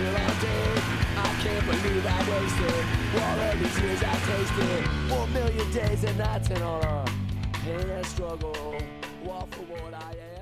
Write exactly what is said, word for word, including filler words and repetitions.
till I'm dead. I can't believe I wasted all of these years I tasted. One million days and nights and all the pain and struggle, all for what I am.